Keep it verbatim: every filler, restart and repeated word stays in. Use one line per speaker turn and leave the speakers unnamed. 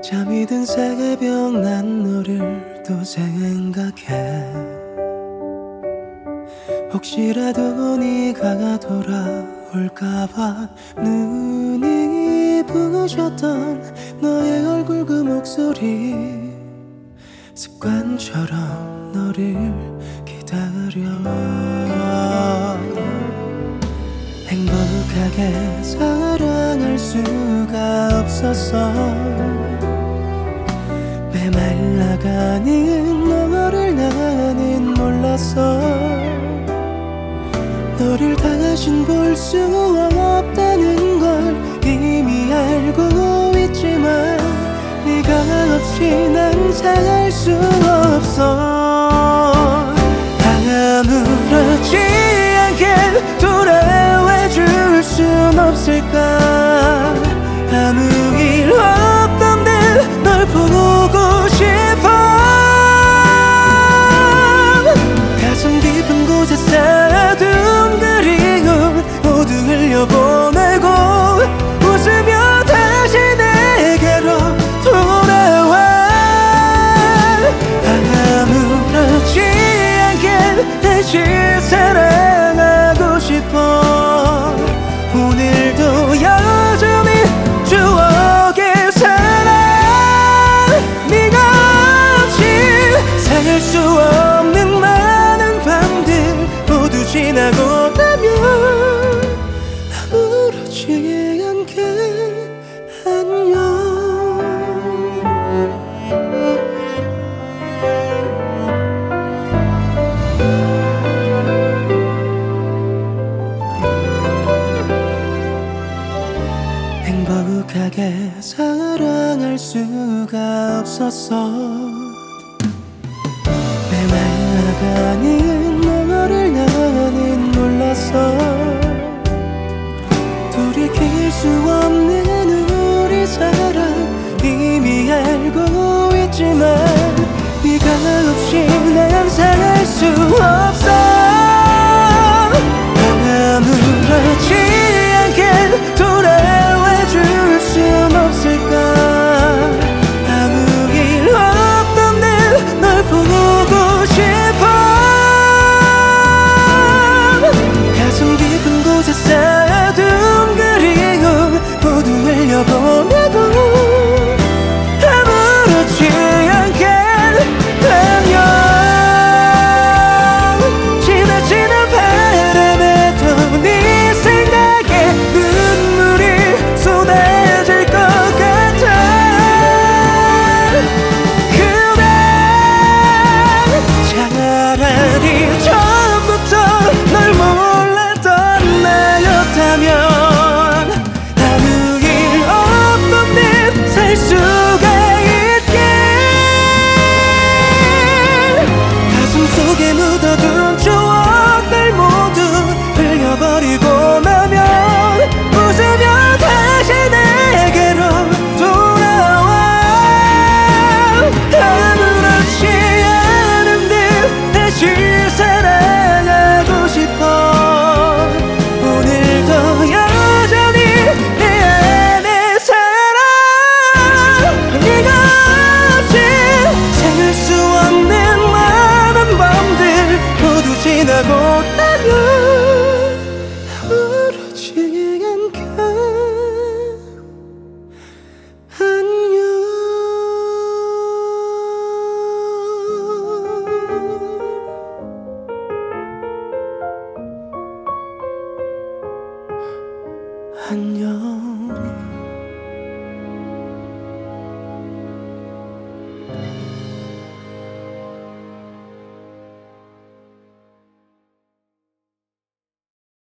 잠이 든 새벽 난 너를 또 생각해. 혹시라도 네가 돌아올까봐 눈이 부셨던 너의 얼굴 그 목소리 습관처럼 너를 기다려. 행복하게 사랑할 수가 없었어. 메말라가는 너를 나는 몰랐어. 너를 다신 볼 수 없다는 걸 이미 알고 있지만 네가 없이 난 살 수 없어. 아무렇지 않게 돌아와 줄 순 없을까. 아무 일 없던데 널 보고 싶어. 가슴 깊은 곳에 쌓아둔 그리움 모두 흘려보내고 웃으며 다시 내게로 돌아와. 아무렇지 않게 다시 사랑하고 싶어. 오늘도 여전히 추억에 살아. 네가 없이 살 수 없는 많은 밤들 모두 지나고 나면 아무렇지 않게 안녕. 행복하게 사랑할 수가 없었어. 메말라가는 너를 나는 몰랐어. 돌이킬 수 없는